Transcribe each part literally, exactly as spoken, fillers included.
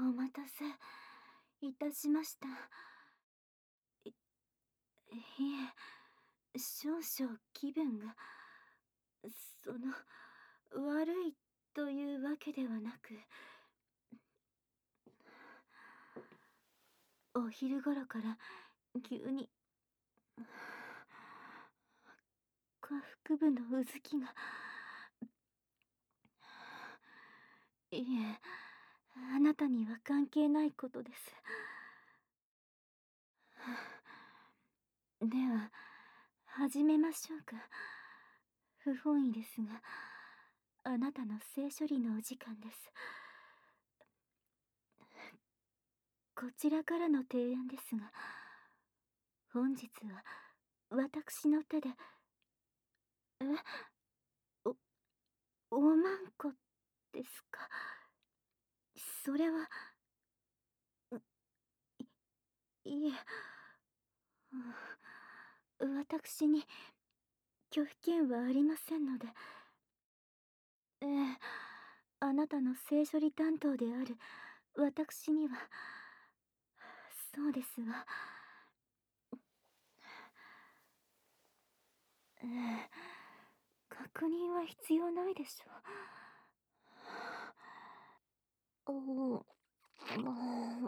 待たせいたしました。い、いえ、少々気分が、その、悪いというわけではなく、お昼頃から急に下腹部のうずきが、いえ、あなたには関係ないことです。では始めましょうか。不本意ですが、あなたの性処理のお時間です。こちらからの提案ですが、本日は私の手で、え、おおまんこですか？それは、いいえ、うん、私に拒否権はありませんので。ええ、あなたの性処理担当である私には、そうですわ。ええ、確認は必要ないでしょう。うん、もう。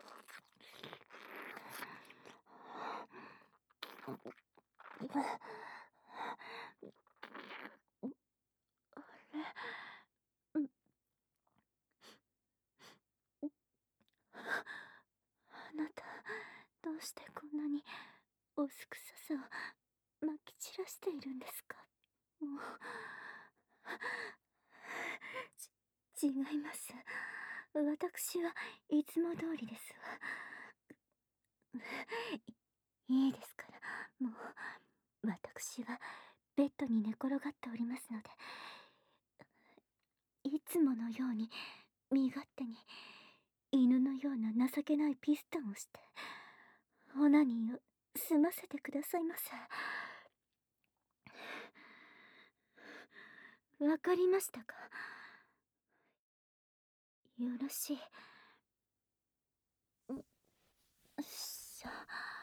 あれ、うん。あなた、どうしてこんなにおすくささをまき散らしているんですか？もう、ち違います。私はいつも通りですわ。いいいですから、もう私はベッドに寝転がっておりますので、いつものように身勝手に犬のような情けないピストンをしてオナニーを済ませてくださいませ。わかりましたか？よろしい。ん、しゃ。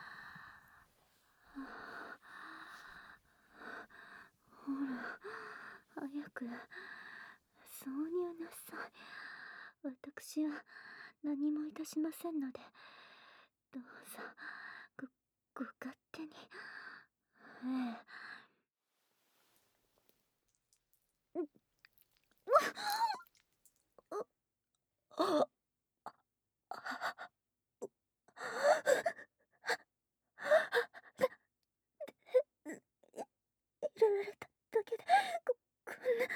ほら、早く挿入なさい。私は何もいたしませんので、どうぞごご勝手に。ええ。ううあ入れられただけで、ここんな、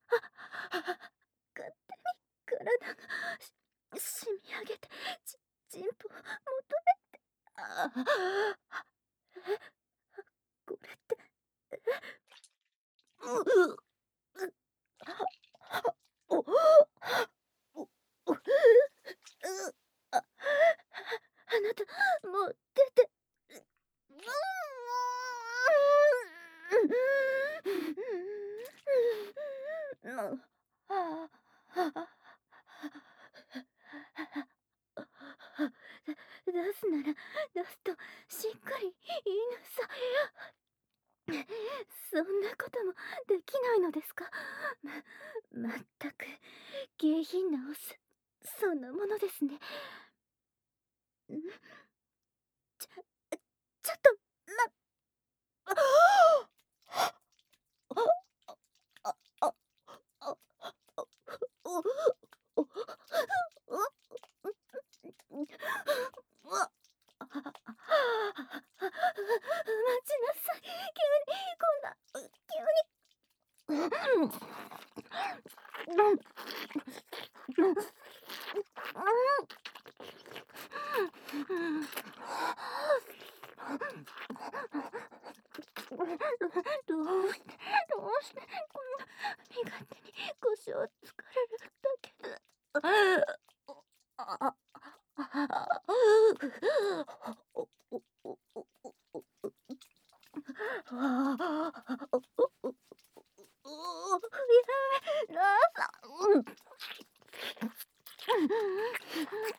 勝手に体がし締み上げて、ちちんぽを求めて、ああ、え、これって、え、うう、う、お、お、お、う、あ、あなた、もう出て、もう、はあ、出すなら出すとしっかり言いなさい。そんなこともできないのですか？ま、まったく下品なオスそのものですね。ん？ちょちょっと、ま、ああ、あ、あ、あ、あ、お、お、お、わ、待ちなさい。急にこんな、急に。どうしてどうしてこんな身勝手に腰をつかれるだけで。ああ、あ、おおおおおおお。ああ、おおおおお、やめなさ。うん。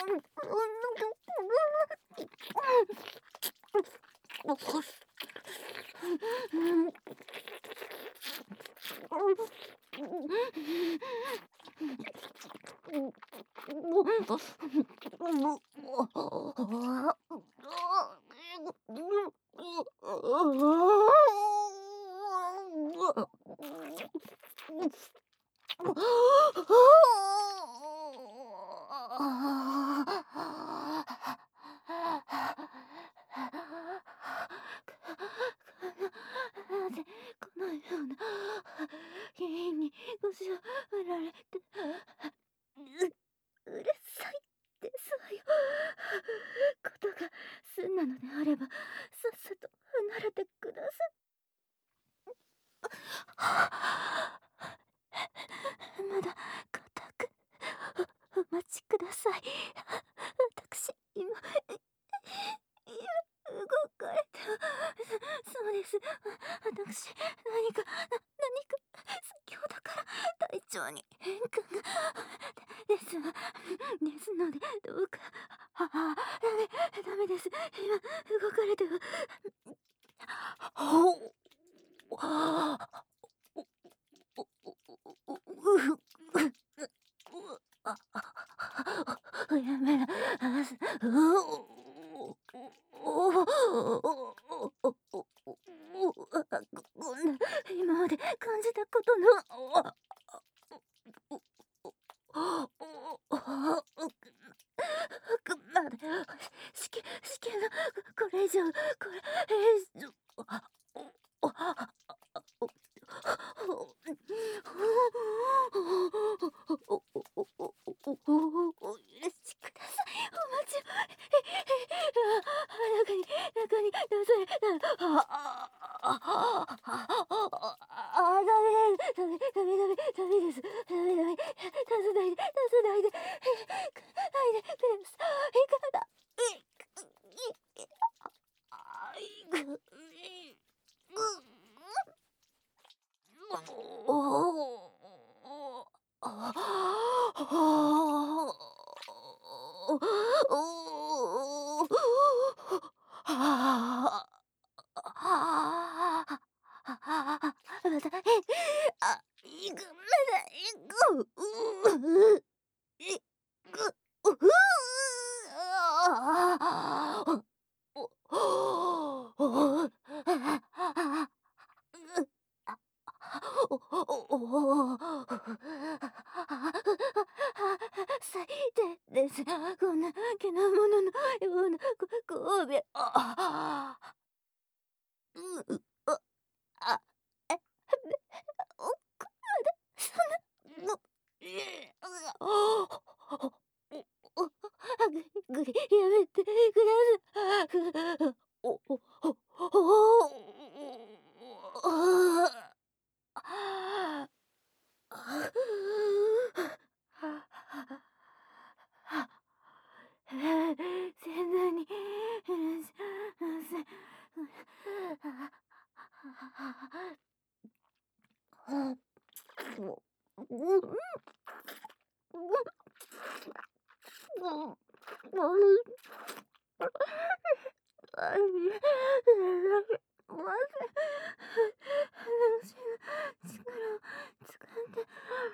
なぜこのような原因に腰を振られて、ううるさいですわよ。ことが済んだのであれば、さっさと離れてください。まだ固くお待ちください。私今今動かれてはそうです。私何かな何か先ほどから体調に変化がですわですのでどうかああダメダメです。今動かれてはほうおやめなさこんな今まで感じたことのまで試験試験がこれ以上これ以上お許しください。お待ちを中に中に出されああああダメダメダメダメダメですダメダメ出さないで出さないでないでくださいからいくまだあ、いく、まだいく、ういく、うふあおおおお最低です。こんなけなもののような神戸あうああえおくだそんなのえおおぐりやめてください。おおおおおああ盛大にいらっしゃいませ。私の力を使って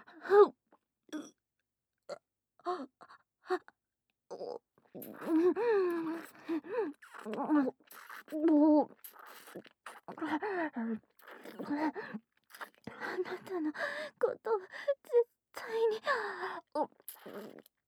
もうあなたのこと絶対に